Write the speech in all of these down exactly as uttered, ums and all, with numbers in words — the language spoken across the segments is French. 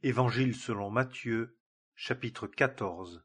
Évangile selon Matthieu, chapitre quatorze.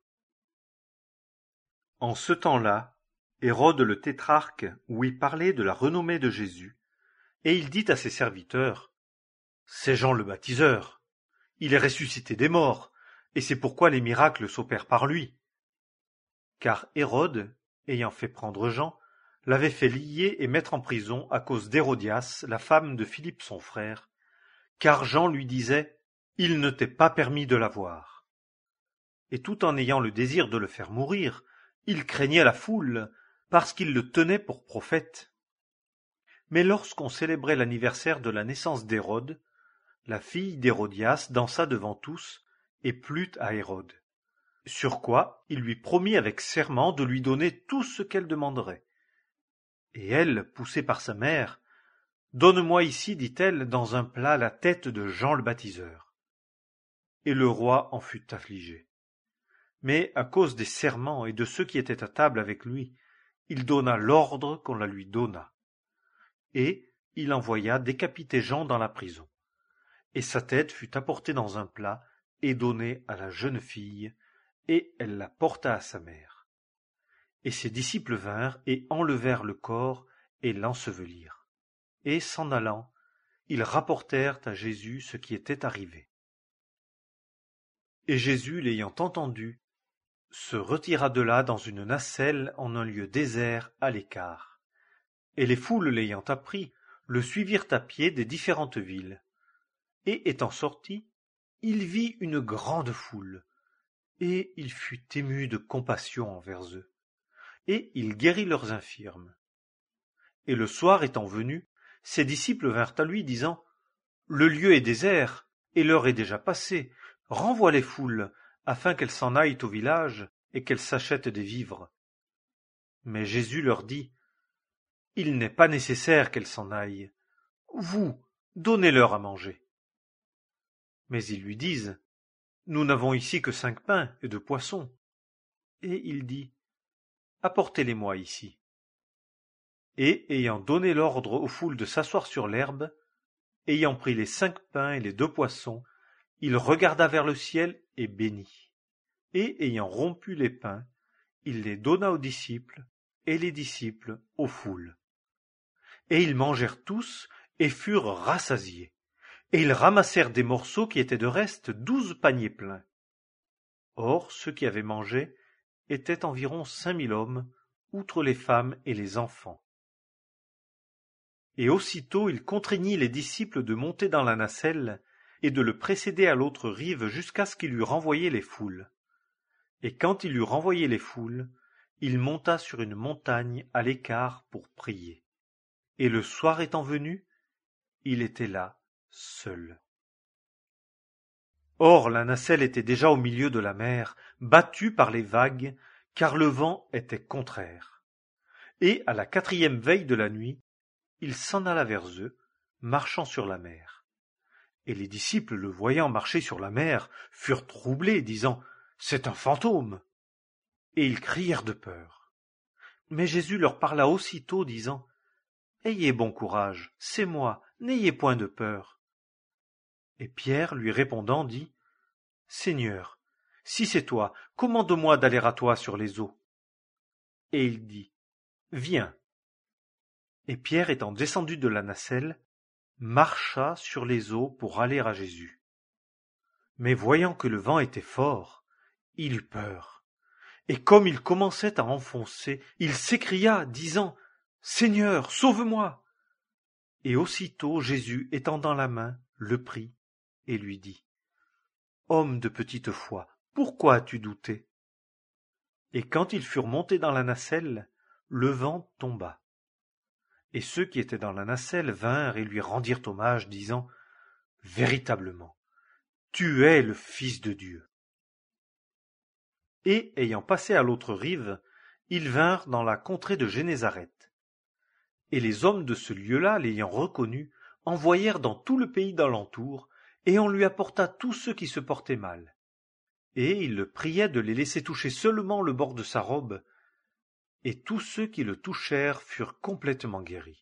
En ce temps-là, Hérode le tétrarque ouït parler de la renommée de Jésus, et il dit à ses serviteurs: « C'est Jean le baptiseur. Il est ressuscité des morts, et c'est pourquoi les miracles s'opèrent par lui. » Car Hérode, ayant fait prendre Jean, l'avait fait lier et mettre en prison à cause d'Hérodias, la femme de Philippe son frère, car Jean lui disait: « Il ne t'est pas permis de la voir. » Et tout en ayant le désir de le faire mourir, il craignait la foule, parce qu'il le tenait pour prophète. Mais lorsqu'on célébrait l'anniversaire de la naissance d'Hérode, la fille d'Hérodias dansa devant tous et plut à Hérode. Sur quoi il lui promit avec serment de lui donner tout ce qu'elle demanderait. Et elle, poussée par sa mère: « Donne-moi ici, dit-elle, dans un plat la tête de Jean le baptiseur. » Et le roi en fut affligé. Mais à cause des serments et de ceux qui étaient à table avec lui, il donna l'ordre qu'on la lui donnât. Et il envoya décapiter Jean dans la prison. Et sa tête fut apportée dans un plat et donnée à la jeune fille, et elle la porta à sa mère. Et ses disciples vinrent et enlevèrent le corps et l'ensevelirent. Et s'en allant, ils rapportèrent à Jésus ce qui était arrivé. Et Jésus, l'ayant entendu, se retira de là dans une nacelle en un lieu désert à l'écart. Et les foules l'ayant appris, le suivirent à pied des différentes villes. Et étant sorti, il vit une grande foule, et il fut ému de compassion envers eux, et il guérit leurs infirmes. Et le soir étant venu, ses disciples vinrent à lui, disant: « Le lieu est désert, et l'heure est déjà passée. Renvoie les foules, afin qu'elles s'en aillent au village, et qu'elles s'achètent des vivres. » Mais Jésus leur dit: « Il n'est pas nécessaire qu'elles s'en aillent. Vous, donnez-leur à manger. » Mais ils lui disent: « Nous n'avons ici que cinq pains et deux poissons. » Et il dit: « Apportez-les-moi ici. » Et, ayant donné l'ordre aux foules de s'asseoir sur l'herbe, ayant pris les cinq pains et les deux poissons, il regarda vers le ciel et bénit. Et, ayant rompu les pains, il les donna aux disciples, et les disciples aux foules. Et ils mangèrent tous, et furent rassasiés. Et ils ramassèrent des morceaux qui étaient de reste douze paniers pleins. Or, ceux qui avaient mangé étaient environ cinq mille hommes, outre les femmes et les enfants. Et aussitôt il contraignit les disciples de monter dans la nacelle et de le précéder à l'autre rive jusqu'à ce qu'il eût renvoyé les foules. Et quand il eut renvoyé les foules, il monta sur une montagne à l'écart pour prier. Et le soir étant venu, il était là, seul. Or la nacelle était déjà au milieu de la mer, battue par les vagues, car le vent était contraire. Et à la quatrième veille de la nuit, il s'en alla vers eux, marchant sur la mer. Et les disciples, le voyant marcher sur la mer, furent troublés, disant: « C'est un fantôme. » Et ils crièrent de peur. Mais Jésus leur parla aussitôt, disant: « Ayez bon courage, c'est moi, n'ayez point de peur. » Et Pierre, lui répondant, dit: « Seigneur, si c'est toi, commande-moi d'aller à toi sur les eaux. » Et il dit: « Viens. » Et Pierre, étant descendu de la nacelle, marcha sur les eaux pour aller à Jésus. Mais voyant que le vent était fort, il eut peur. Et comme il commençait à enfoncer, il s'écria, disant: « Seigneur, sauve-moi !» Et aussitôt Jésus, étendant la main, le prit et lui dit: « Homme de petite foi, pourquoi as-tu douté ?» Et quand ils furent montés dans la nacelle, le vent tomba. Et ceux qui étaient dans la nacelle vinrent et lui rendirent hommage, disant: « Véritablement, tu es le Fils de Dieu. » Et, ayant passé à l'autre rive, ils vinrent dans la contrée de Génézareth. Et les hommes de ce lieu-là, l'ayant reconnu, envoyèrent dans tout le pays d'alentour, et on lui apporta tous ceux qui se portaient mal. Et il le priait de les laisser toucher seulement le bord de sa robe, et tous ceux qui le touchèrent furent complètement guéris.